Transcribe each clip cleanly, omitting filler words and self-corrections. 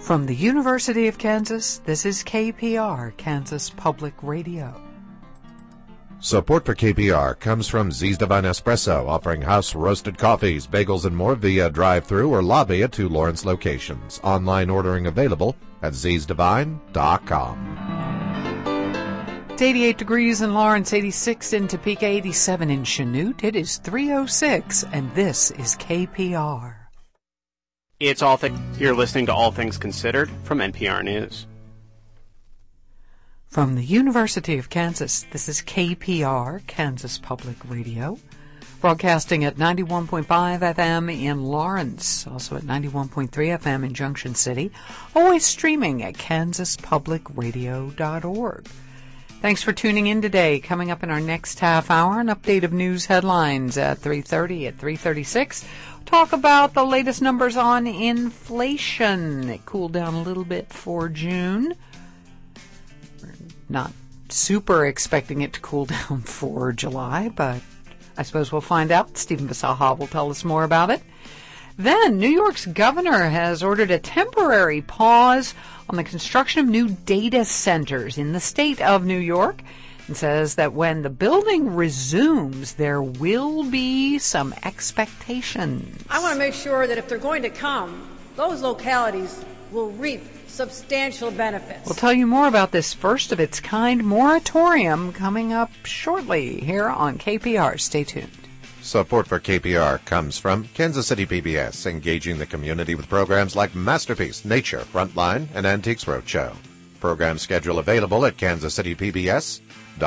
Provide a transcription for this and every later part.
From the University of Kansas, this is KPR, Kansas Public Radio. Support for KPR comes from Z's Divine Espresso, offering house-roasted coffees, bagels, and more via drive-thru or lobby at 2 Lawrence locations. Online ordering available at zsdivine.com. It's 88 degrees in Lawrence, 86 in Topeka, 87 in Chanute. It is 3:06, and this is KPR. It's you're listening to All Things Considered from NPR News. From the University of Kansas, this is KPR, Kansas Public Radio, broadcasting at 91.5 FM in Lawrence, also at 91.3 FM in Junction City, always streaming at kansaspublicradio.org. Thanks for tuning in today. Coming up in our next half hour, an update of news headlines at 3:30, at 3:36. Talk about the latest numbers on inflation. It cooled down a little bit for June. We're not super expecting it to cool down for July, but I suppose we'll find out. Stephen Bisaha will tell us more about it. Then, New York's governor has ordered a temporary pause on the construction of new data centers in the state of New York, and says that when the building resumes, there will be some expectations. I want to make sure that if they're going to come, those localities will reap substantial benefits. We'll tell you more about this first-of-its-kind moratorium coming up shortly here on KPR. Stay tuned. Support for KPR comes from Kansas City PBS, engaging the community with programs like Masterpiece, Nature, Frontline, and Antiques Roadshow. Program schedule available at kansascitypbs.org.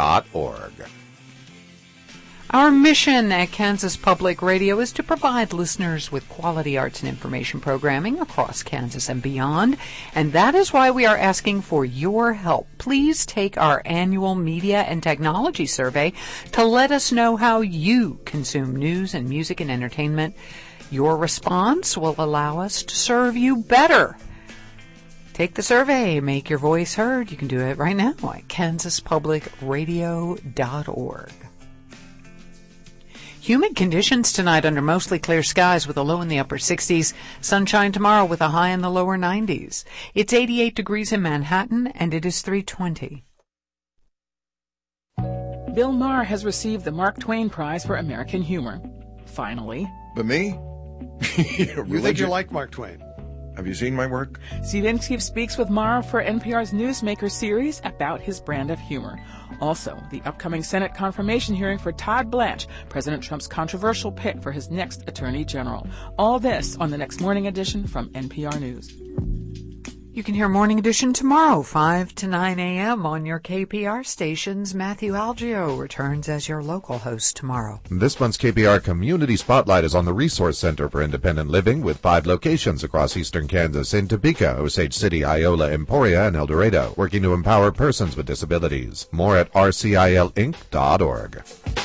Our mission at Kansas Public Radio is to provide listeners with quality arts and information programming across Kansas and beyond, and that is why we are asking for your help. Please take our annual media and technology survey to let us know how you consume news and music and entertainment. Your response will allow us to serve you better. Take the survey, make your voice heard. You can do it right now at kansaspublicradio.org. Humid conditions tonight under mostly clear skies with a low in the upper 60s. Sunshine tomorrow with a high in the lower 90s. It's 88 degrees in Manhattan, and it is 3:20. Bill Maher has received the Mark Twain Prize for American Humor. Finally. But me? You think you like Mark Twain? Have you seen my work? Steve Inskeep speaks with Maher for NPR's Newsmaker series about his brand of humor. Also, the upcoming Senate confirmation hearing for Todd Blanche, President Trump's controversial pick for his next attorney general. All this on the next morning edition from NPR News. You can hear Morning Edition tomorrow, 5 to 9 a.m. on your KPR stations. Matthew Algio returns as your local host tomorrow. This month's KPR Community Spotlight is on the Resource Center for Independent Living with 5 locations across eastern Kansas in Topeka, Osage City, Iola, Emporia, and El Dorado, working to empower persons with disabilities. More at rcilinc.org.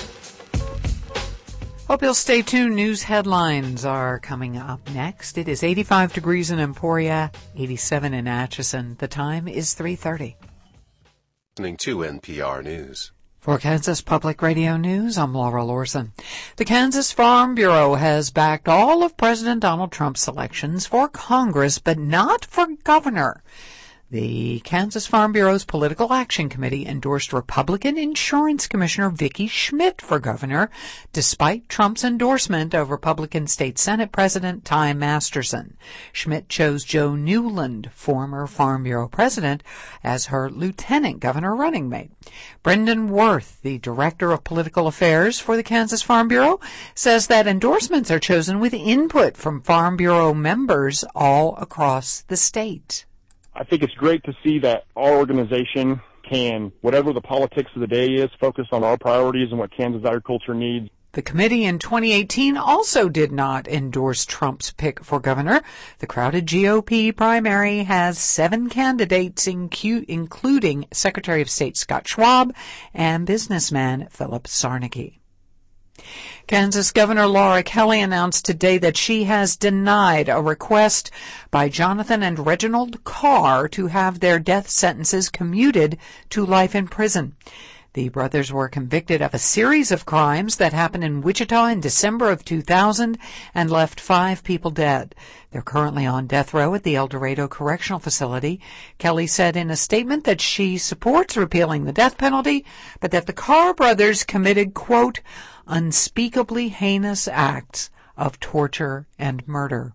Hope you'll stay tuned. News headlines are coming up next. It is 85 degrees in Emporia, 87 in Atchison. The time is 3:30. Listening to NPR News. For Kansas Public Radio News, I'm Laura Lorson. The Kansas Farm Bureau has backed all of President Donald Trump's selections for Congress, but not for governor. The Kansas Farm Bureau's Political Action Committee endorsed Republican Insurance Commissioner Vicki Schmidt for governor, despite Trump's endorsement of Republican State Senate President Ty Masterson. Schmidt chose Joe Newland, former Farm Bureau president, as her lieutenant governor running mate. Brendan Worth, the Director of Political Affairs for the Kansas Farm Bureau, says that endorsements are chosen with input from Farm Bureau members all across the state. I think it's great to see that our organization can, whatever the politics of the day is, focus on our priorities and what Kansas agriculture needs. The committee in 2018 also did not endorse Trump's pick for governor. The crowded GOP primary has 7 candidates, including Secretary of State Scott Schwab and businessman Philip Sarnecki. Kansas Governor Laura Kelly announced today that she has denied a request by Jonathan and Reginald Carr to have their death sentences commuted to life in prison. The brothers were convicted of a series of crimes that happened in Wichita in December of 2000 and left 5 people dead. They're currently on death row at the El Dorado Correctional Facility. Kelly said in a statement that she supports repealing the death penalty, but that the Carr brothers committed, quote, unspeakably heinous acts of torture and murder.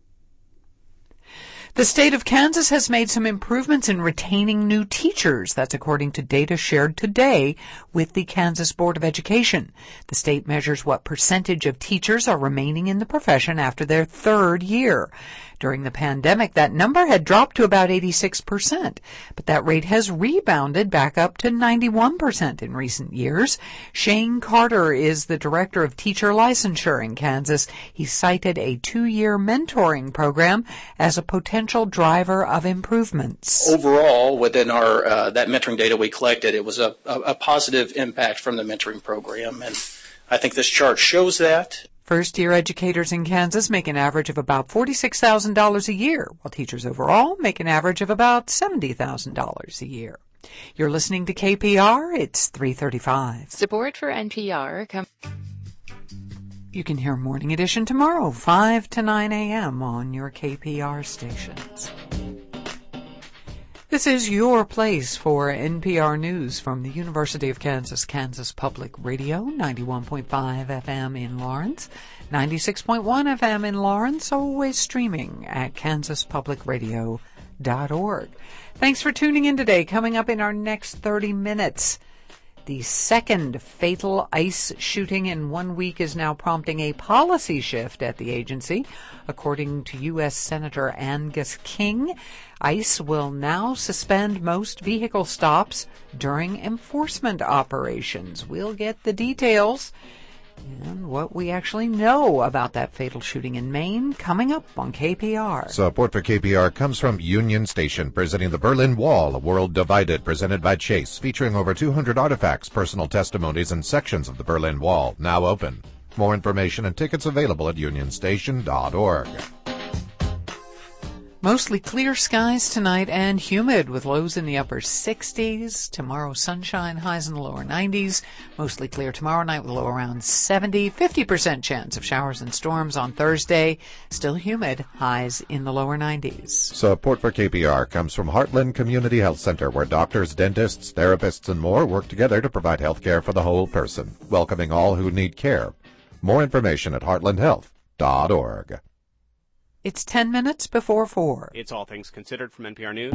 The state of Kansas has made some improvements in retaining new teachers. That's according to data shared today with the Kansas Board of Education. The state measures what percentage of teachers are remaining in the profession after their 3rd year. During the pandemic, that number had dropped to about 86%, but that rate has rebounded back up to 91% in recent years. Shane Carter is the director of teacher licensure in Kansas. He cited a 2-year mentoring program as a potential driver of improvements. Overall, within our that mentoring data we collected, it was a positive impact from the mentoring program, and I think this chart shows that. First-year educators in Kansas make an average of about $46,000 a year, while teachers overall make an average of about $70,000 a year. You're listening to KPR. It's 3:35. Support for NPR. You can hear Morning Edition tomorrow, 5 to 9 a.m. on your KPR stations. This is your place for NPR News from the University of Kansas, Kansas Public Radio, 91.5 FM in Lawrence, 96.1 FM in Lawrence, always streaming at kansaspublicradio.org. Thanks for tuning in today. Coming up in our next 30 minutes, the second fatal ICE shooting in 1 week is now prompting a policy shift at the agency. According to U.S. Senator Angus King, ICE will now suspend most vehicle stops during enforcement operations. We'll get the details and what we actually know about that fatal shooting in Maine coming up on KPR. Support for KPR comes from Union Station, presenting the Berlin Wall, A World Divided, presented by Chase, featuring over 200 artifacts, personal testimonies, and sections of the Berlin Wall, now open. More information and tickets available at unionstation.org. Mostly clear skies tonight and humid with lows in the upper 60s. Tomorrow, sunshine, highs in the lower 90s. Mostly clear tomorrow night with a low around 70. 50% chance of showers and storms on Thursday. Still humid, highs in the lower 90s. Support for KPR comes from Heartland Community Health Center, where doctors, dentists, therapists, and more work together to provide health care for the whole person, welcoming all who need care. More information at heartlandhealth.org. It's 10 minutes before 4. It's All Things Considered from NPR News.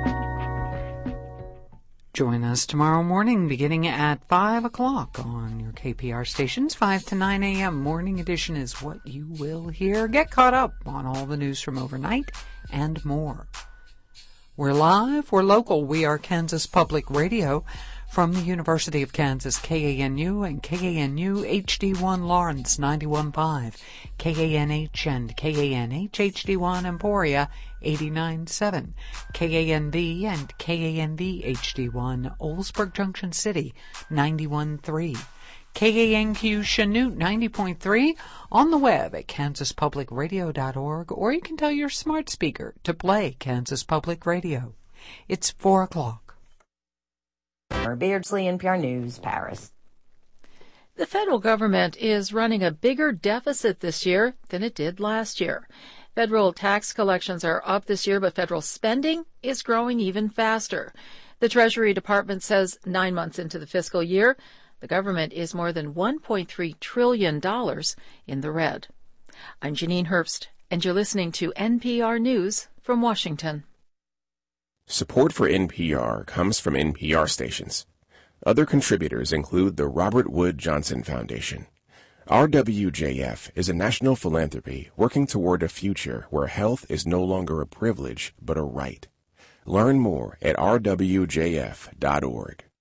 Join us tomorrow morning beginning at 5 o'clock on your KPR stations, 5 to 9 a.m. Morning Edition is what you will hear. Get caught up on all the news from overnight and more. We're live, we're local, we are Kansas Public Radio. From the University of Kansas, KANU and KANU HD1 Lawrence 91.5, KANH and KANH HD1 Emporia 89.7, KANV and KANV HD1 Oldsburg Junction City 91.3, KANQ Chanute 90.3, on the web at kansaspublicradio.org, or you can tell your smart speaker to play Kansas Public Radio. It's 4 o'clock. Beardsley, NPR News, Paris. The federal government is running a bigger deficit this year than it did last year. Federal tax collections are up this year, but federal spending is growing even faster. The Treasury Department says 9 months into the fiscal year, the government is more than $1.3 trillion in the red. I'm Janine Herbst, and you're listening to NPR News from Washington. Support for NPR comes from NPR stations. Other contributors include the Robert Wood Johnson Foundation. RWJF is a national philanthropy working toward a future where health is no longer a privilege but a right. Learn more at rwjf.org.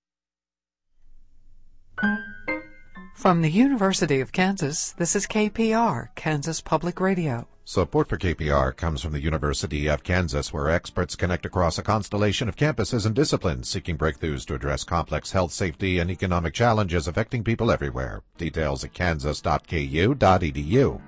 From the University of Kansas, this is KPR, Kansas Public Radio. Support for KPR comes from the University of Kansas, where experts connect across a constellation of campuses and disciplines, seeking breakthroughs to address complex health, safety, and economic challenges affecting people everywhere. Details at kansas.ku.edu.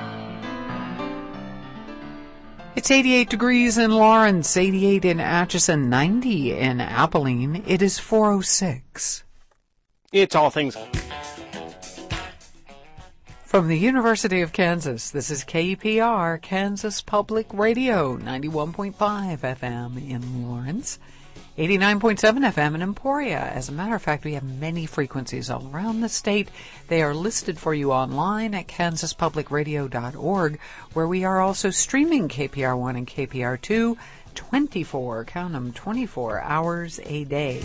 It's 88 degrees in Lawrence, 88 in Atchison, 90 in Abilene. It is 4:06. It's All Things. From the University of Kansas, this is KPR, Kansas Public Radio, 91.5 FM in Lawrence, 89.7 FM in Emporia. As a matter of fact, we have many frequencies all around the state. They are listed for you online at kansaspublicradio.org, where we are also streaming KPR1 and KPR2 24 hours a day.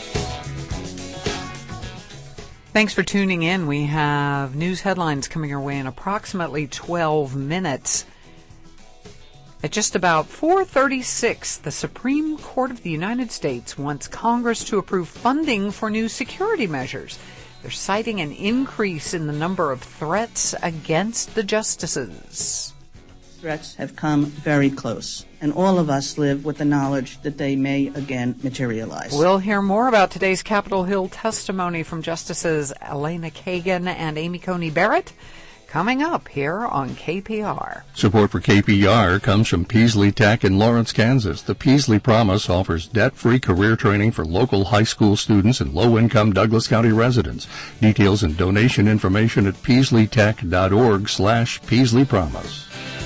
Thanks for tuning in. We have news headlines coming your way in approximately 12 minutes. At just about 4:36, the Supreme Court of the United States wants Congress to approve funding for new security measures. They're citing an increase in the number of threats against the justices. Threats have come very close, and all of us live with the knowledge that they may again materialize. We'll hear more about today's Capitol Hill testimony from Justices Elena Kagan and Amy Coney Barrett coming up here on KPR. Support for KPR comes from Peaslee Tech in Lawrence, Kansas. The Peaslee Promise offers debt-free career training for local high school students and low-income Douglas County residents. Details and donation information at peasleetech.org/Peaslee Promise.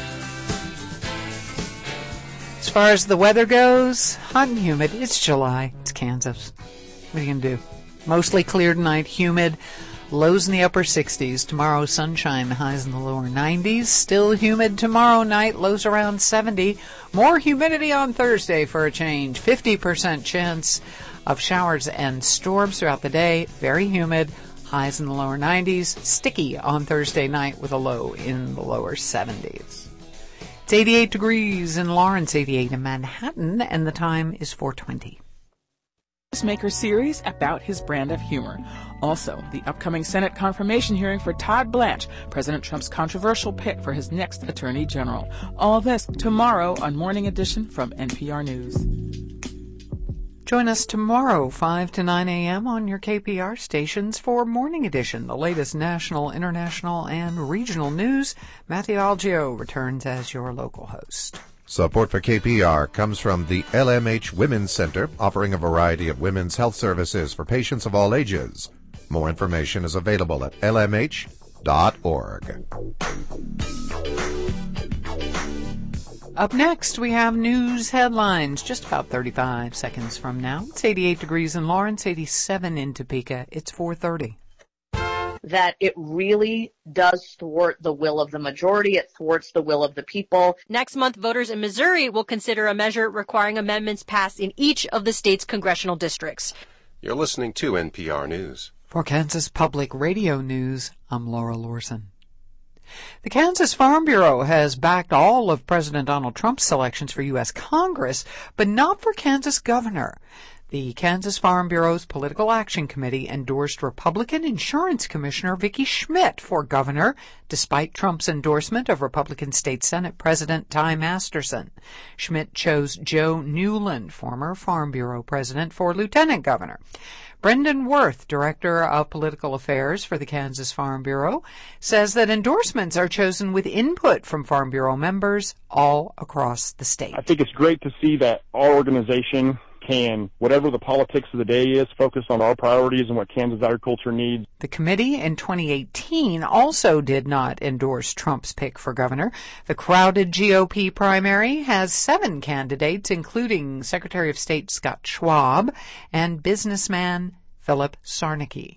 As far as the weather goes, hot and humid. It's July. It's Kansas. What are you going to do? Mostly clear tonight, humid. Lows in the upper 60s. Tomorrow, sunshine, highs in the lower 90s. Still humid tomorrow night, lows around 70. More humidity on Thursday for a change. 50% chance of showers and storms throughout the day. Very humid. Highs in the lower 90s. Sticky on Thursday night with a low in the lower 70s. It's 88 degrees in Lawrence, 88 in Manhattan, and the time is 4:20. Newsmaker series about his brand of humor. Also, the upcoming Senate confirmation hearing for Todd Blanche, President Trump's controversial pick for his next Attorney General. All this tomorrow on Morning Edition from NPR News. Join us tomorrow, 5 to 9 a.m. on your KPR stations for Morning Edition, the latest national, international, and regional news. Matthew Algio returns as your local host. Support for KPR comes from the LMH Women's Center, offering a variety of women's health services for patients of all ages. More information is available at lmh.org. Up next, we have news headlines just about 35 seconds from now. It's 88 degrees in Lawrence, 87 in Topeka. It's 4:30. That it really does thwart the will of the majority. It thwarts the will of the people. Next month, voters in Missouri will consider a measure requiring amendments passed in each of the state's congressional districts. You're listening to NPR News. For Kansas Public Radio News, I'm Laura Lorson. The Kansas Farm Bureau has backed all of President Donald Trump's selections for U.S. Congress, but not for Kansas governor. The Kansas Farm Bureau's Political Action Committee endorsed Republican Insurance Commissioner Vicki Schmidt for governor, despite Trump's endorsement of Republican State Senate President Ty Masterson. Schmidt chose Joe Newland, former Farm Bureau president, for lieutenant governor. Brendan Worth, Director of Political Affairs for the Kansas Farm Bureau, says that endorsements are chosen with input from Farm Bureau members all across the state. I think it's great to see that our organization can, whatever the politics of the day is, focus on our priorities and what Kansas agriculture needs. The committee in 2018 also did not endorse Trump's pick for governor. The crowded GOP primary has 7 candidates, including Secretary of State Scott Schwab and businessman Philip Sarnicki.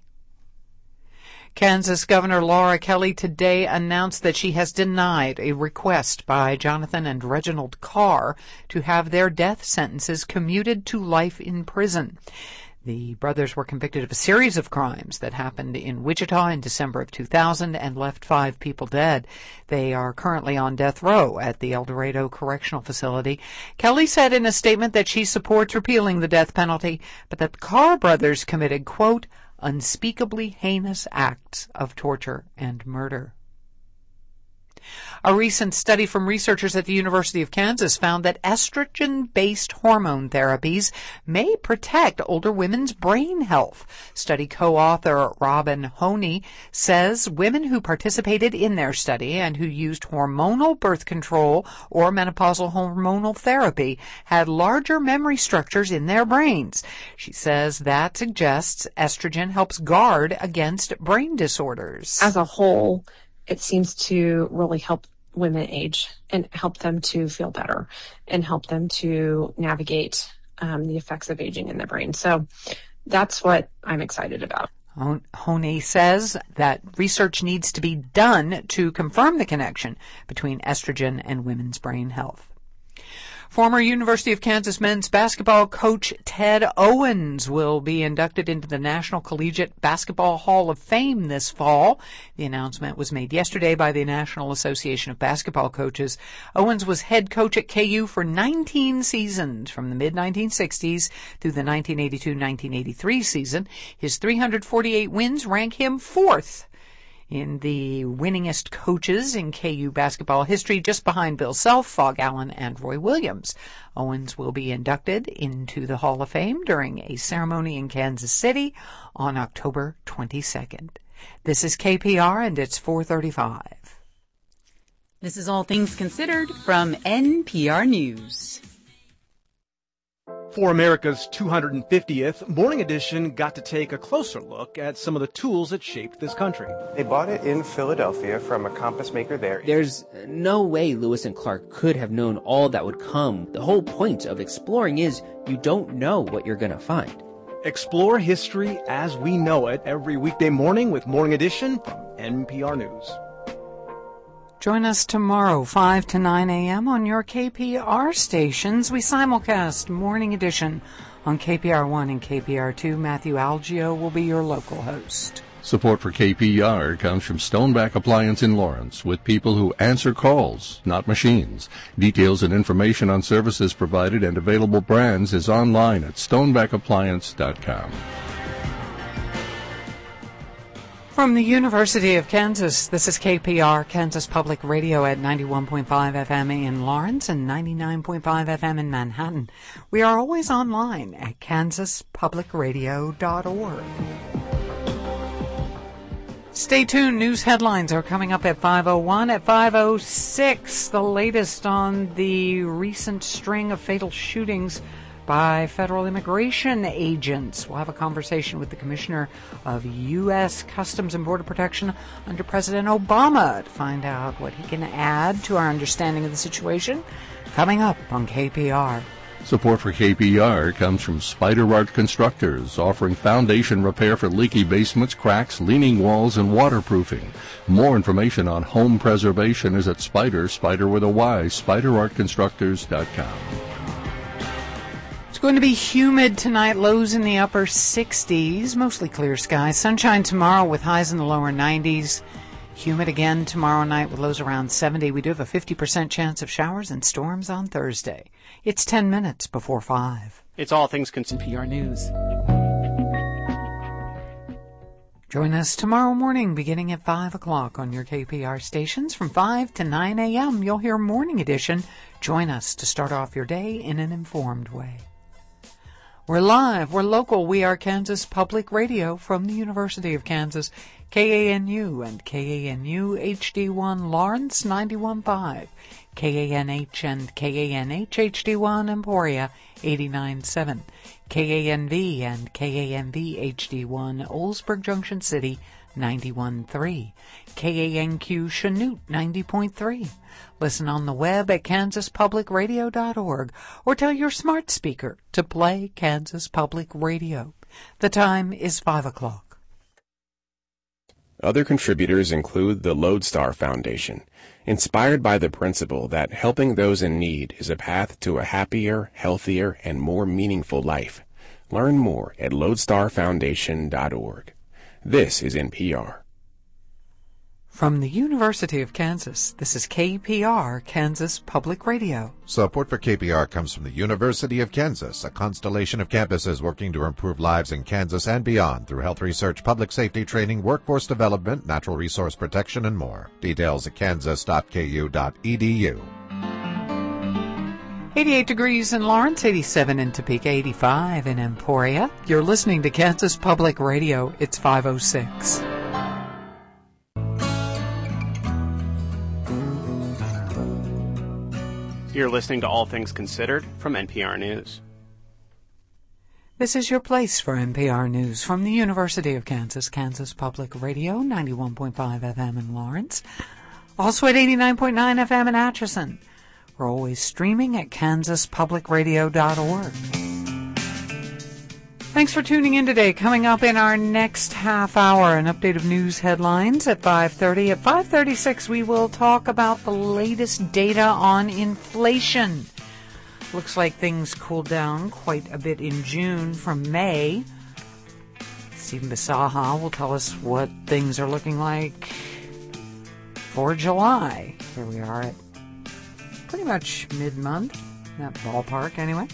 Kansas Governor Laura Kelly today announced that she has denied a request by Jonathan and Reginald Carr to have their death sentences commuted to life in prison. The brothers were convicted of a series of crimes that happened in Wichita in December of 2000 and left 5 people dead. They are currently on death row at the El Dorado Correctional Facility. Kelly said in a statement that she supports repealing the death penalty, but that the Carr brothers committed, quote, unspeakably heinous acts of torture and murder. A recent study from researchers at the University of Kansas found that estrogen-based hormone therapies may protect older women's brain health. Study co-author Robin Honey says women who participated in their study and who used hormonal birth control or menopausal hormonal therapy had larger memory structures in their brains. She says that suggests estrogen helps guard against brain disorders. As a whole, it seems to really help women age and help them to feel better and help them to navigate the effects of aging in their brain. So that's what I'm excited about. Honey says that research needs to be done to confirm the connection between estrogen and women's brain health. Former University of Kansas men's basketball coach Ted Owens will be inducted into the National Collegiate Basketball Hall of Fame this fall. The announcement was made yesterday by the National Association of Basketball Coaches. Owens was head coach at KU for 19 seasons from the mid-1960s through the 1982-1983 season. His 348 wins rank him fourth in the winningest coaches in KU basketball history, just behind Bill Self, Phog Allen, and Roy Williams. Owens will be inducted into the Hall of Fame during a ceremony in Kansas City on October 22nd. This is KPR, and it's 4:35. This is All Things Considered from NPR News. For America's 250th, Morning Edition got to take a closer look at some of the tools that shaped this country. They bought it in Philadelphia from a compass maker there. There's no way Lewis and Clark could have known all that would come. The whole point of exploring is you don't know what you're going to find. Explore history as we know it every weekday morning with Morning Edition from NPR News. Join us tomorrow, 5 to 9 a.m. on your KPR stations. We simulcast Morning Edition on KPR1 and KPR2. Matthew Algio will be your local host. Support for KPR comes from Stoneback Appliance in Lawrence, with people who answer calls, not machines. Details and information on services provided and available brands is online at stonebackappliance.com. From the University of Kansas, this is KPR, Kansas Public Radio at 91.5 FM in Lawrence and 99.5 FM in Manhattan. We are always online at kansaspublicradio.org. Stay tuned. News headlines are coming up at 5:01. At 5:06, the latest on the recent string of fatal shootings by federal immigration agents. We'll have a conversation with the Commissioner of U.S. Customs and Border Protection under President Obama to find out what he can add to our understanding of the situation. Coming up on KPR. Support for KPR comes from Spider Art Constructors, offering foundation repair for leaky basements, cracks, leaning walls, and waterproofing. More information on home preservation is at Spider with a Y, spiderartconstructors.com. It's going to be humid tonight, lows in the upper 60s, mostly clear skies. Sunshine tomorrow with highs in the lower 90s. Humid again tomorrow night with lows around 70. We do have a 50% chance of showers and storms on Thursday. It's 10 minutes before 5. It's All Things Considered. NPR News. Join us tomorrow morning beginning at 5 o'clock on your KPR stations. From 5 to 9 a.m., you'll hear Morning Edition. Join us to start off your day in an informed way. We're live, we're local, we are Kansas Public Radio from the University of Kansas, KANU and KANU HD1 Lawrence 91.5, KANH and KANH HD1 Emporia 89.7, KANV and KANV HD1 Oldsburg Junction City 91.3, KANQ Chanute 90.3. Listen on the web at kansaspublicradio.org or tell your smart speaker to play Kansas Public Radio. The time is 5 o'clock. Other contributors include the Lodestar Foundation, inspired by the principle that helping those in need is a path to a happier, healthier, and more meaningful life. Learn more at lodestarfoundation.org. This is NPR. From the University of Kansas, this is KPR, Kansas Public Radio. Support for KPR comes from the University of Kansas, a constellation of campuses working to improve lives in Kansas and beyond through health research, public safety training, workforce development, natural resource protection, and more. Details at kansas.ku.edu. 88 degrees in Lawrence, 87 in Topeka, 85 in Emporia. You're listening to Kansas Public Radio. It's 5:06. You're listening to All Things Considered from NPR News. This is your place for NPR News from the University of Kansas, Kansas Public Radio, 91.5 FM in Lawrence. Also at 89.9 FM in Atchison. We're always streaming at kansaspublicradio.org. Thanks for tuning in today. Coming up in our next half hour, an update of news headlines at 5:30. At 5:36, we will talk about the latest data on inflation. Looks like things cooled down quite a bit in June from May. Stephen Bisaha will tell us what things are looking like for July. Here we are at pretty much mid-month, that ballpark anyway.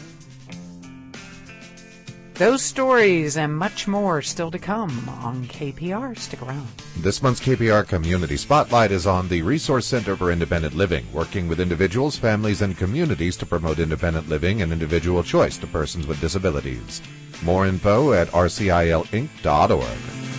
Those stories and much more still to come on KPR. Stick around. This month's KPR Community Spotlight is on the Resource Center for Independent Living, working with individuals, families, and communities to promote independent living and individual choice to persons with disabilities. More info at rcilinc.org.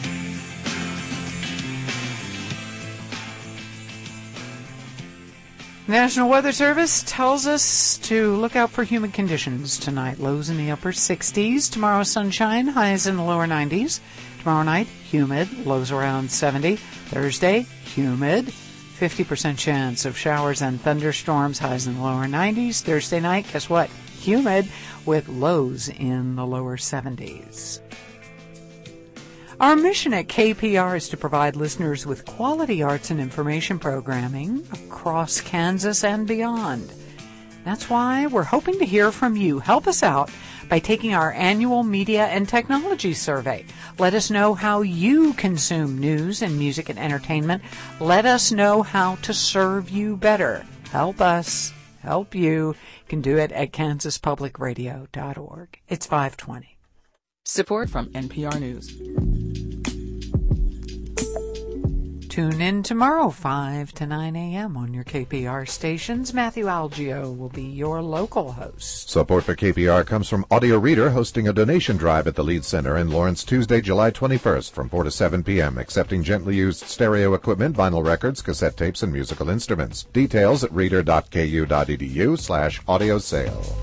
National Weather Service tells us to look out for humid conditions tonight. Lows in the upper 60s. Tomorrow, sunshine. Highs in the lower 90s. Tomorrow night, humid. Lows around 70. Thursday, humid. 50% chance of showers and thunderstorms. Highs in the lower 90s. Thursday night, guess what? Humid with lows in the lower 70s. Our mission at KPR is to provide listeners with quality arts and information programming across Kansas and beyond. That's why we're hoping to hear from you. Help us out by taking our annual media and technology survey. Let us know how you consume news and music and entertainment. Let us know how to serve you better. Help us, help you. You can do it at kansaspublicradio.org. It's 5:20. Support from NPR News. Tune in tomorrow, 5 to 9 a.m. on your KPR stations. Matthew Algio will be your local host. Support for KPR comes from Audio Reader, hosting a donation drive at the Lead Center in Lawrence Tuesday, July 21st from 4 to 7 p.m., accepting gently used stereo equipment, vinyl records, cassette tapes, and musical instruments. Details at reader.ku.edu/audio sale.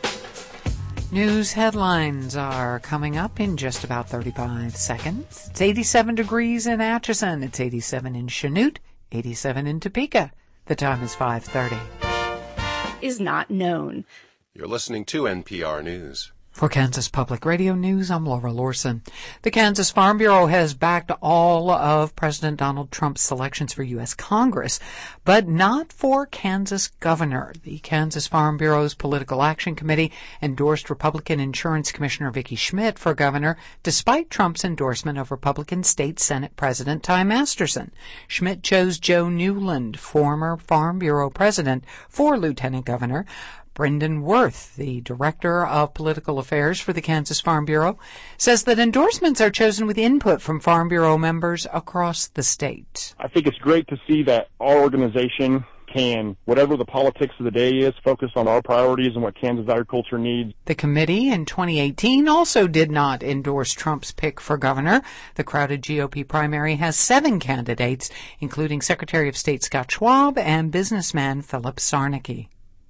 News headlines are coming up in just about 35 seconds. It's 87 degrees in Atchison. It's 87 in Chanute, 87 in Topeka. The time is 5:30. Is not known. You're listening to NPR News. For Kansas Public Radio News, I'm Laura Lorson. The Kansas Farm Bureau has backed all of President Donald Trump's selections for U.S. Congress, but not for Kansas governor. The Kansas Farm Bureau's Political Action Committee endorsed Republican Insurance Commissioner Vicki Schmidt for governor, despite Trump's endorsement of Republican State Senate President Ty Masterson. Schmidt chose Joe Newland, former Farm Bureau president, for lieutenant governor. Brendan Worth, the Director of Political Affairs for the Kansas Farm Bureau, says that endorsements are chosen with input from Farm Bureau members across the state. I think it's great to see that our organization can, whatever the politics of the day is, focus on our priorities and what Kansas agriculture needs. The committee in 2018 also did not endorse Trump's pick for governor. The crowded GOP primary has 7 candidates, including Secretary of State Scott Schwab and businessman Philip Sarnicki.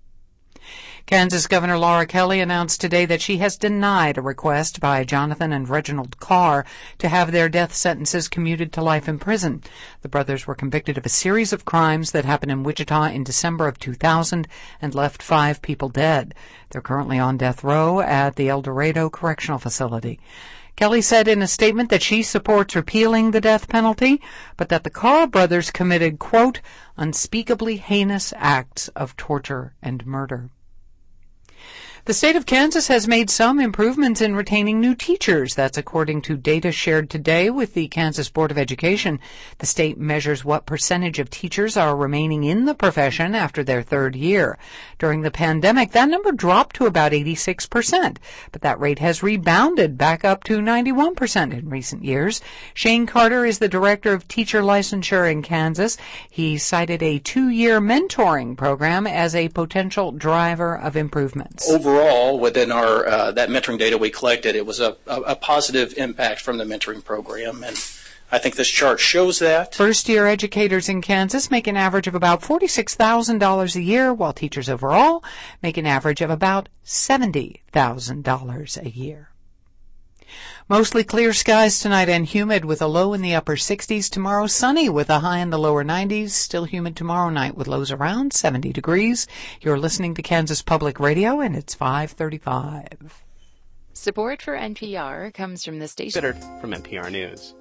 Kansas Governor Laura Kelly announced today that she has denied a request by Jonathan and Reginald Carr to have their death sentences commuted to life in prison. The brothers were convicted of a series of crimes that happened in Wichita in December of 2000 and left 5 people dead. They're currently on death row at the El Dorado Correctional Facility. Kelly said in a statement that she supports repealing the death penalty, but that the Carr brothers committed, quote, unspeakably heinous acts of torture and murder. The state of Kansas has made some improvements in retaining new teachers. That's according to data shared today with the Kansas Board of Education. The state measures what percentage of teachers are remaining in the profession after their third year. During the pandemic, that number dropped to about 86%, but that rate has rebounded back up to 91% in recent years. Shane Carter is the director of teacher licensure in Kansas. He cited a 2-year mentoring program as a potential driver of improvements. Overall, within our that mentoring data we collected, it was a positive impact from the mentoring program, and I think this chart shows that. First-year educators in Kansas make an average of about $46,000 a year, while teachers overall make an average of about $70,000 a year. Mostly clear skies tonight and humid with a low in the upper 60s. Tomorrow sunny with a high in the lower 90s. Still humid tomorrow night with lows around 70 degrees. You're listening to Kansas Public Radio and it's 5:35. Support for NPR comes from the station. Considered from NPR News.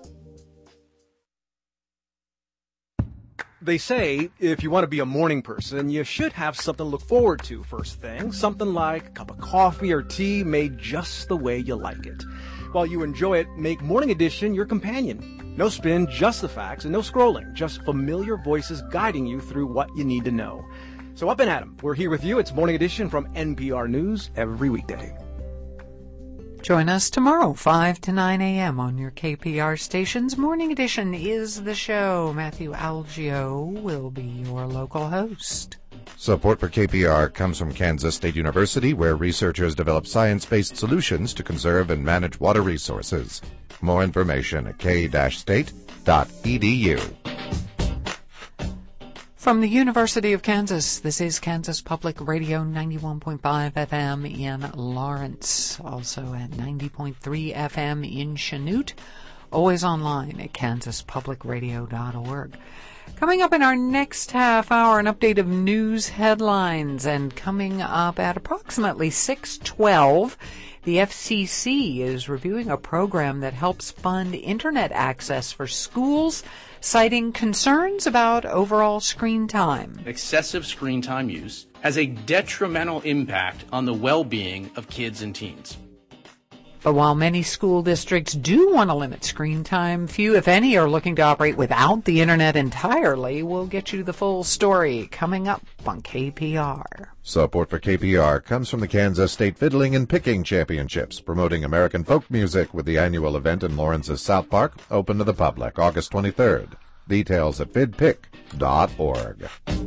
They say if you want to be a morning person, you should have something to look forward to first thing. Something like a cup of coffee or tea made just the way you like it. While you enjoy it, make Morning Edition your companion. No spin, just the facts, and no scrolling. Just familiar voices guiding you through what you need to know. So up and at 'em. We're here with you. It's Morning Edition from NPR News every weekday. Join us tomorrow, 5 to 9 a.m. on your KPR stations. Morning Edition is the show. Matthew Algio will be your local host. Support for KPR comes from Kansas State University, where researchers develop science-based solutions to conserve and manage water resources. More information at k-state.edu. From the University of Kansas, this is Kansas Public Radio 91.5 FM in Lawrence, also at 90.3 FM in Chanute, always online at kansaspublicradio.org. Coming up in our next half hour, an update of news headlines, and coming up at approximately 6:12, the FCC is reviewing a program that helps fund internet access for schools, citing concerns about overall screen time. Excessive screen time use has a detrimental impact on the well-being of kids and teens. But while many school districts do want to limit screen time, few, if any, are looking to operate without the internet entirely. We'll get you the full story coming up on KPR. Support for KPR comes from the Kansas State Fiddling and Picking Championships, promoting American folk music with the annual event in Lawrence's South Park, open to the public August 23rd. Details at fidpic.org.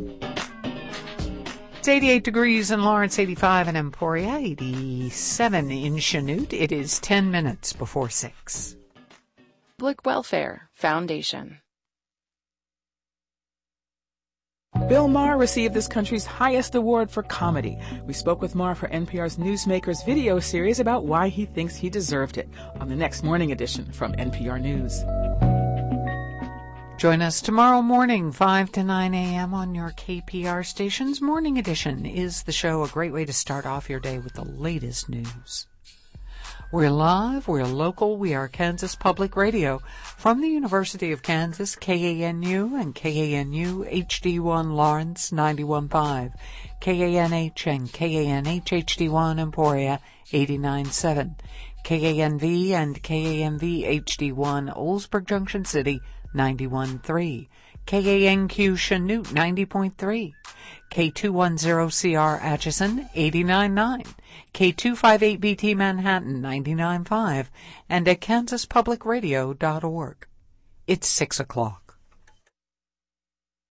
It's 88 degrees in Lawrence, 85 in Emporia, 87 in Chanute. It is 10 minutes before 6. Public Welfare Foundation. Bill Maher received this country's highest award for comedy. We spoke with Maher for NPR's Newsmakers video series about why he thinks he deserved it on the next Morning Edition from NPR News. Join us tomorrow morning, 5 to 9 a.m. on your KPR stations. Morning Edition is the show, a great way to start off your day with the latest news. We're live, we're local, we are Kansas Public Radio from the University of Kansas, KANU and KANU HD1 Lawrence 91.5, KANH and KANH HD1 Emporia 89.7, KANV and KANV HD1 Oldsburg Junction City 91.3, KANQ Chanute 90.3, K210CR Atchison 89.9, K258BT Manhattan 99.5, and at kansaspublicradio.org. It's 6 o'clock.